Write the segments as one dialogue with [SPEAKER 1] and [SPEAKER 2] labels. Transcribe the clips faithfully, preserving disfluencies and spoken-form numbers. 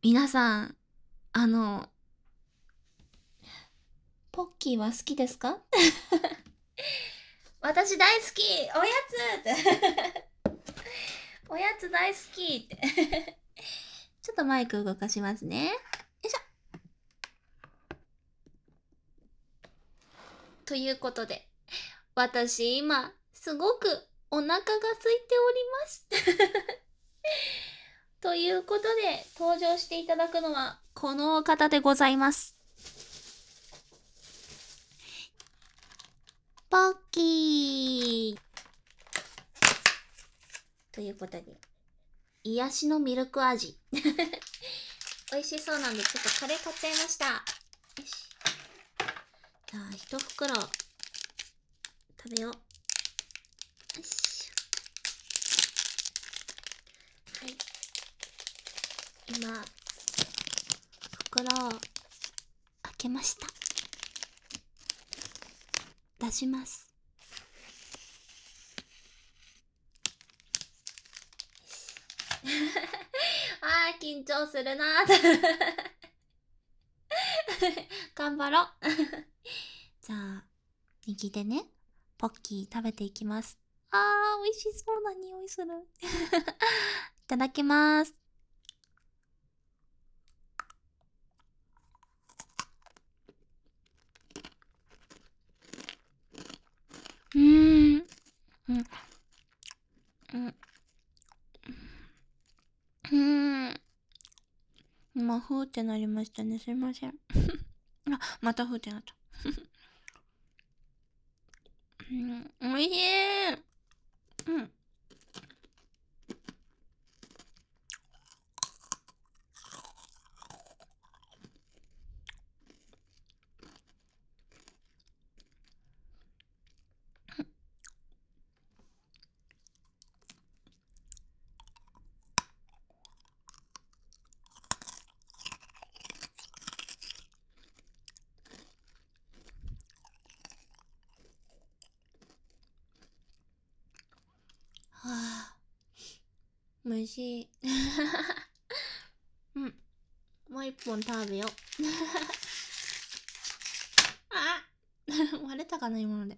[SPEAKER 1] 皆さん、あの、ポッキーは好きですか？私大好きおやつっておやつ大好きってちょっとマイク動かしますね。よいしょ。ということで、私今、すごくお腹が空いておりますということで、登場していただくのは、この方でございます。ポッキーということで、癒しのミルク味。美味しそうなんで、ちょっとカレー買っちゃいました。よし。じゃあ、一袋、食べよう。よし。はい。今、袋を開けました。出します。あー、緊張するなー。頑張ろう。じゃあ、右でね、ポッキー食べていきます。あー、美味しそうな匂いする。いただきます。うーん。うん。うん。うん。今、ふーってなりましたね。すいません。あ、またふーってなった。うん、おいしい。うん。はあ、おいしい。うん。もう一本食べよう。あ割れたかな、今ので。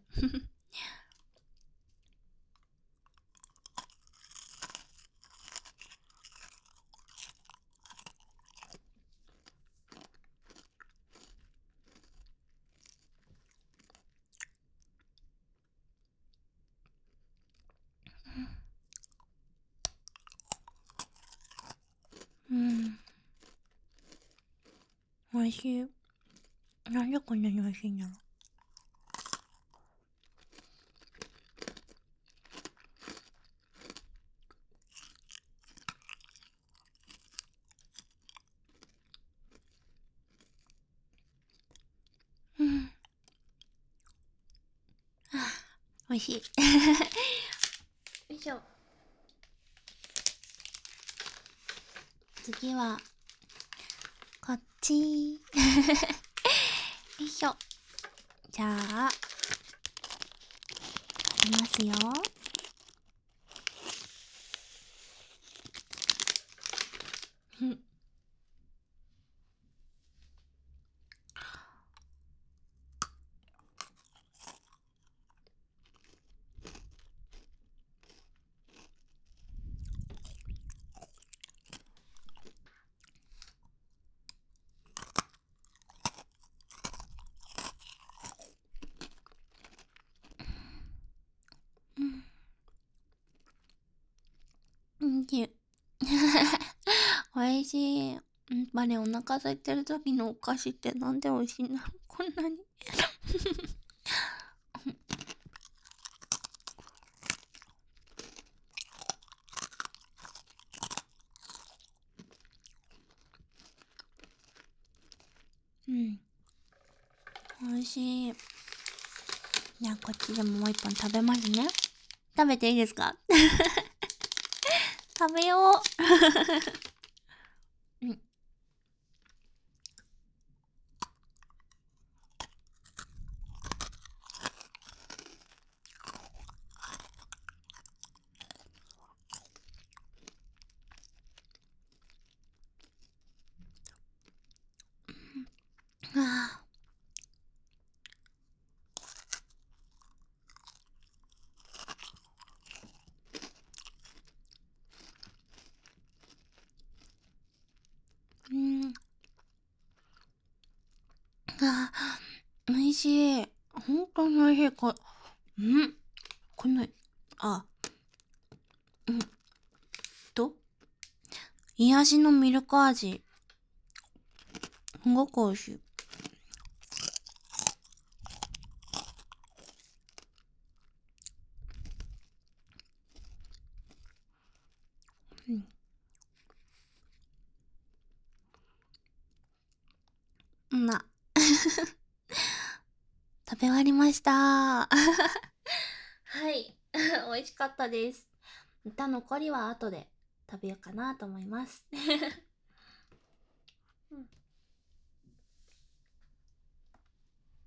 [SPEAKER 1] うん。おいしい。なんでこんなにおいしいんだろう。うん。はあ、おいしい。よいしょ。次は、こっち。よいしょ。じゃあ、いきますよ。うん。うん。うん。おいしい。やっぱりお腹空いてる時のお菓子ってなんで美味しいんだろう、こんなに。うん。美味しい。じゃあこっちでももう一本食べますね。食べていいですか？食べよう。うん。 あーうん。あー、美味しい。本当に美味しい。こ、んこの、あ、うんと、癒しのミルク味。すごく美味しい。うん。な。食べ終わりました。はい。美味しかったです。歌残りは後で食べようかなと思います。